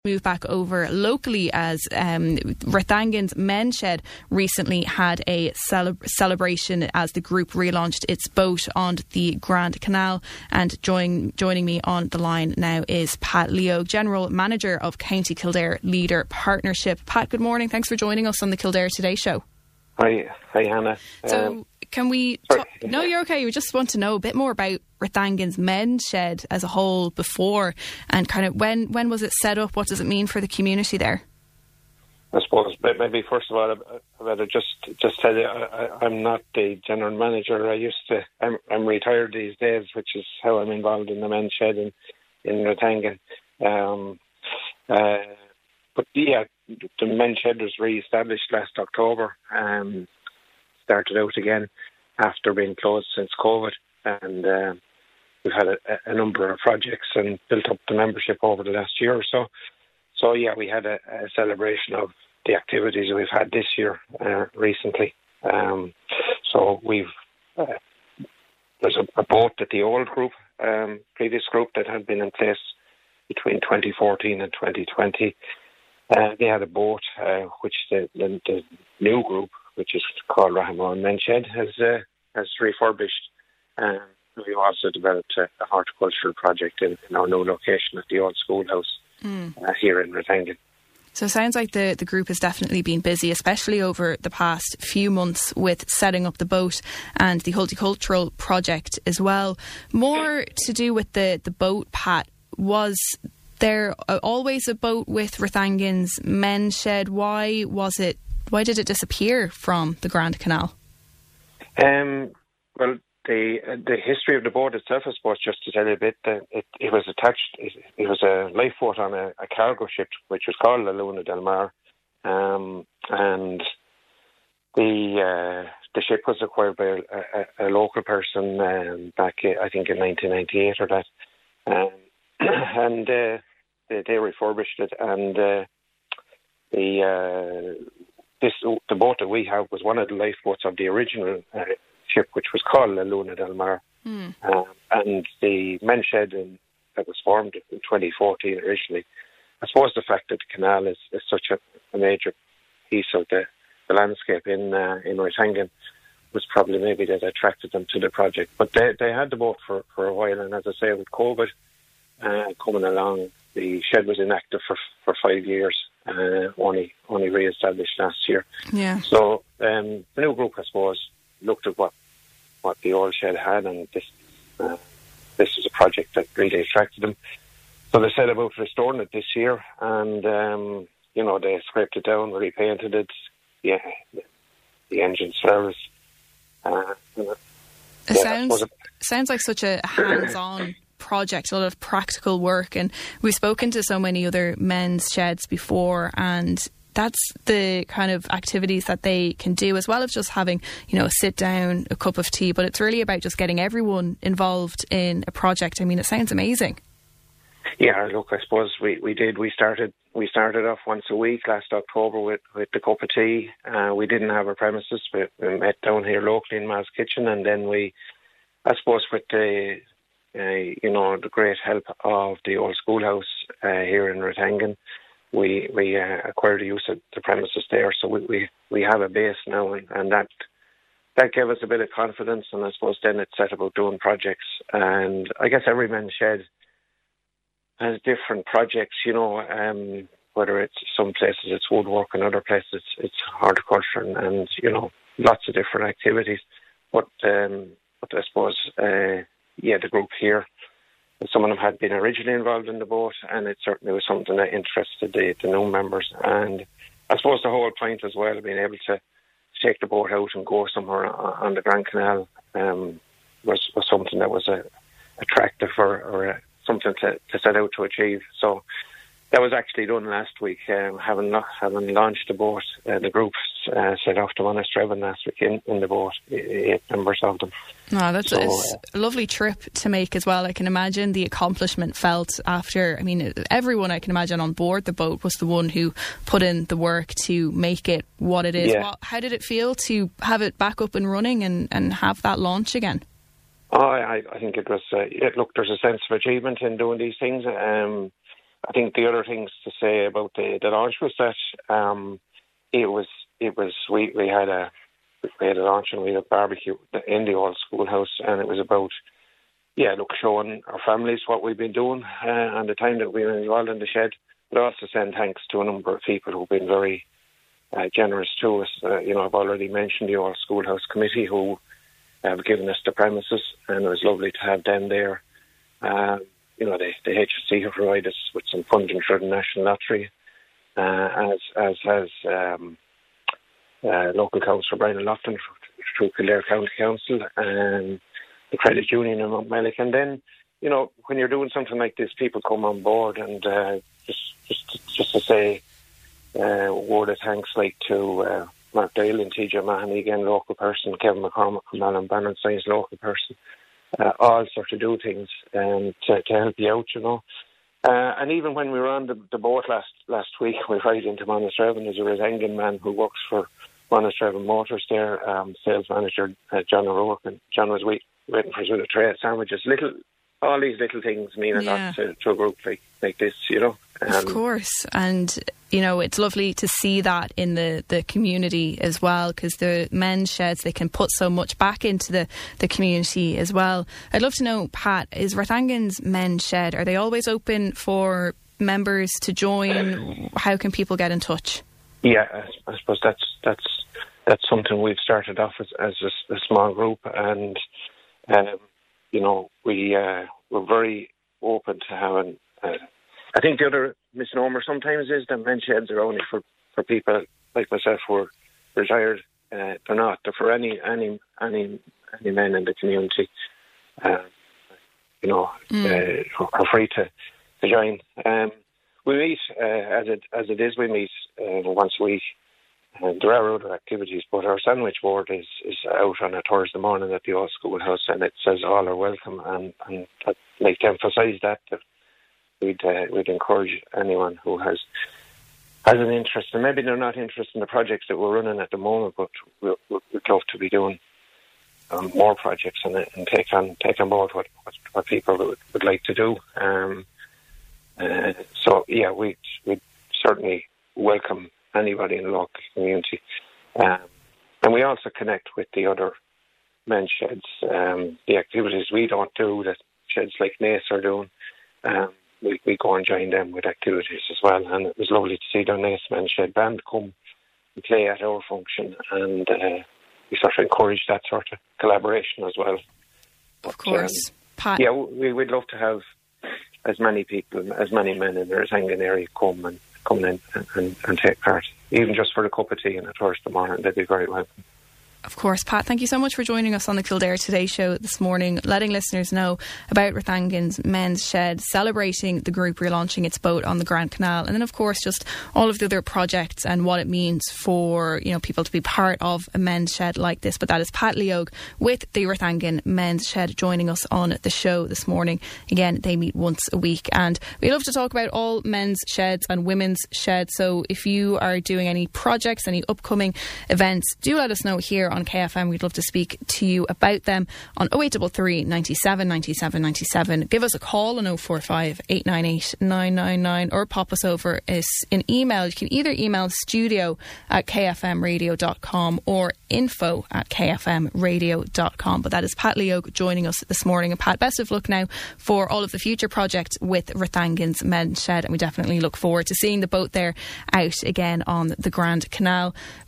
Move back over locally as Rathangan's Men's Shed recently had a celebration as the group relaunched its boat on the Grand Canal. And joining me on the line now is Pat Leo, General Manager of County Kildare Leader Partnership. Pat, good morning. Thanks for joining us on the Kildare Today show. Hi Hannah. So can we... No, you're okay. We just want to know a bit more about Rathangan's Men's Shed as a whole before, and kind of when was it set up? What does it mean for the community there? I suppose maybe first of all I better just tell you I'm not the general manager. I'm retired these days, which is how I'm involved in the Men's Shed in Rathangan. But yeah, the Men's Shed was re-established last October. Started out again after being closed since COVID, and we've had a number of projects and built up the membership over the last year or so. So yeah, we had a celebration of the activities we've had this year recently. So there's a boat that the old group, previous group that had been in place between 2014 and 2020. They had a boat which the new group, which is called Rahman Men's Shed, has refurbished. We've also developed a horticultural project in our new location at the old schoolhouse here in Rathangan. So it sounds like the group has definitely been busy, especially over the past few months with setting up the boat and the horticultural project as well. More to do with the boat, Pat, was there always a boat with Rathangan's Men's Shed? Why did it disappear from the Grand Canal? Well, the history of the boat itself, I suppose, just to tell you a bit, it was attached. It was a lifeboat on a cargo ship, which was called La Luna del Mar, and the ship was acquired by a local person back, I think, in 1998 or that, and they refurbished it, and the boat that we have was one of the lifeboats of the original ship, which was called La Luna del Mar. And the Men's Shed that was formed in 2014 originally. I suppose the fact that the canal is such a major piece of the landscape in Rathangan was probably maybe that attracted them to the project. But they had the boat for a while, and as I say, with COVID coming along, the shed was inactive for 5 years. Only re-established last year. Yeah. So the new group, I suppose, looked at what the old shed had, and this is a project that really attracted them. So they set about restoring it this year, and they scraped it down, repainted it, the engine service. Sounds like such a hands-on project, a lot of practical work, and we've spoken to so many other men's sheds before, and that's the kind of activities that they can do, as well as just having, a sit down, a cup of tea. But it's really about just getting everyone involved in a project. I mean, it sounds amazing. Yeah, look, I suppose we did. We started off once a week last October with the cup of tea. We didn't have our premises. We met down here locally in Ma's Kitchen, and then I suppose with the great help of the old schoolhouse here in Rathangan, we acquired the use of the premises there. So we have a base now, and that gave us a bit of confidence. And I suppose then it set about doing projects. And I guess every Men's Shed has different projects, whether it's some places it's woodwork and other places it's horticulture and lots of different activities. But I suppose the group here, some of them had been originally involved in the boat, and it certainly was something that interested the new members. And I suppose the whole point as well of being able to take the boat out and go somewhere on the Grand Canal was something that was attractive or something to set out to achieve. So that was actually done last week. Having launched the boat, the group set off to Monasterevin last week in the boat, 8 members of them. Oh, that's a lovely trip to make as well. I can imagine the accomplishment felt after. I mean, everyone I can imagine on board the boat was the one who put in the work to make it what it is. Yeah. How did it feel to have it back up and running and have that launch again? Oh, I think it was. Look, there's a sense of achievement in doing these things. I think the other things to say about the launch was that we had a launch and we had a barbecue in the old schoolhouse, and it was about showing our families what we've been doing and the time that we were involved in the shed, but also send thanks to a number of people who've been very generous to us. I've already mentioned the old schoolhouse committee who have given us the premises, and it was lovely to have them there. The HSC have provided us with some funding through the National Lottery, as has local councillor Brian O'Loughlin through Kildare County Council and the credit union in Montmellick. And then, when you're doing something like this, people come on board, and just to say a word of thanks, like to Mark Dale and TJ Mahoney, again, local person, Kevin McCormick from Alan Bernard's local person, all sort of do things to help you out, and even when we were on the boat last week, we ride into Monasterevin. There's a Rathangan man who works for Monasterevin Motors there, sales manager John O'Rourke, and John was waiting for us with a tray of sandwiches. All these little things mean a lot to a group like this, Of course. And, it's lovely to see that in the community as well, because the men's sheds, they can put so much back into the community as well. I'd love to know, Pat, is Rathangan's men's shed, are they always open for members to join? How can people get in touch? Yeah, I suppose that's something we've started off as a small group, and we're very open to having. I think the other misnomer sometimes is that men's sheds are only for people like myself who are retired. They're not. They're for any men in the community. Are free to join. We meet as it is. We meet once a week. There are other activities, but our sandwich board is out on a Thursday morning at the old schoolhouse, and it says all are welcome. And I'd like to emphasise that we'd encourage anyone who has an interest, and maybe they're not interested in the projects that we're running at the moment, but we'd love to be doing more projects and take on board what people would like to do. We'd certainly welcome anybody in the local community. And we also connect with the other men's sheds. The activities we don't do that sheds like Naas are doing, we go and join them with activities as well. And it was lovely to see the Naas men's shed band come and play at our function, and we sort of encourage that sort of collaboration as well. Of course. Pat. Yeah, we'd love to have as many people, as many men in the Rathangan area come in and take part, even just for a cup of tea and a Thursday morning. They'd be very welcome. Of course, Pat, thank you so much for joining us on the Kildare Today show this morning, letting listeners know about Rathangan's men's shed, celebrating the group relaunching its boat on the Grand Canal, and then of course just all of the other projects and what it means for people to be part of a men's shed like this. But that is Pat Leog with the Rathangan men's shed joining us on the show this morning. Again, they meet once a week, and we love to talk about all men's sheds and women's sheds. So if you are doing any projects, any upcoming events, do let us know here on KFM. We'd love to speak to you about them on 0833 97 97 97. Give us a call on 045 898 999 or pop us over an email. You can either email studio@kfmradio.com or info@kfmradio.com. But that is Pat Leog joining us this morning. And Pat, best of luck now for all of the future projects with Rathangan's men's shed, and we definitely look forward to seeing the boat there out again on the Grand Canal.